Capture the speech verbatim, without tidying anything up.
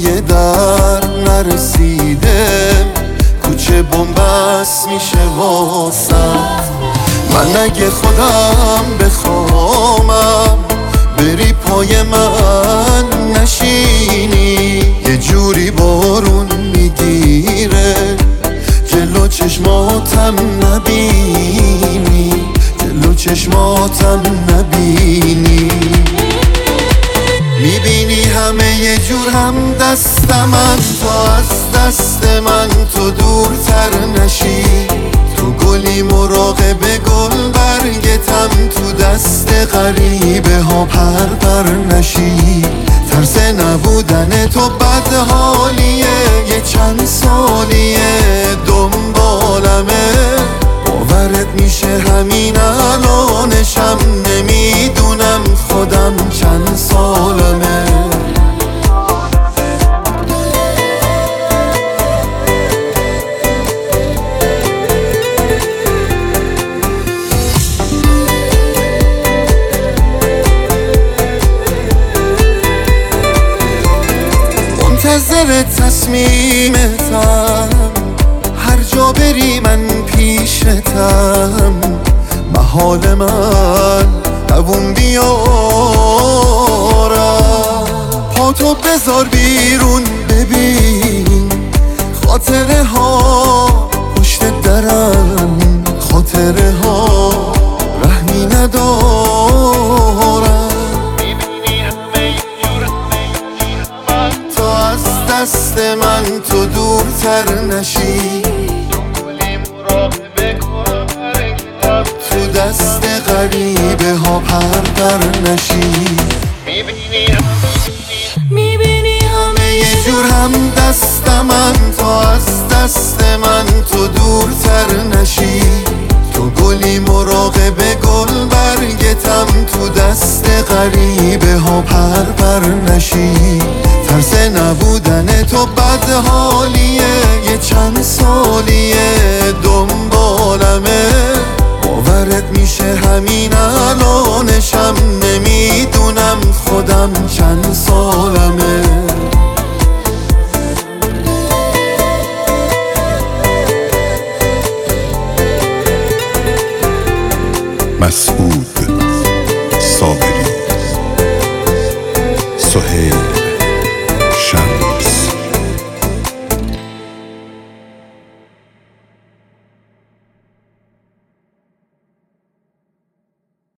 پای در نرسیده، کوچه بنبست میشه واسم. من اگه خودم بخوامم بری پای من نشینی، یه جوری بارون میگیره جلو چشماتم نبینی، جلو چشماتم نبینی. میبینی همه یه جور هم دستمن، تا از دست من تو دورتر نشی. تو گلی مراقب گل برگتم، تو دست غریبه ها پر پر نشی. ترس نبودن تو بد حالیه، یه چند سالیه دنبالمه. باورت میشه همین الانشم نمیدونم خودم چند سالمه. منتظر تصمیمتم، هر جا بری من پیشتم. محال من دوون بیارم، پاتو بذار بیرون ببین خاطره ها پشت درم، خاطره ها رحمی ندارم. تا از دست من تو دورتر نشی، تو دست غریبه ها پر پر نشی. میبینی همه یه جور هم دستمن، تا از دست من تو دورتر نشی. تو گلی مراقب گل برگتم، تو دست غریبه ها پر پر نشی. ترس نبودن تو بد حالیه، یه چند سالیه دنبالمه. باورت میشه همین الانشم نمیدونم خودم چند سالمه. مسعود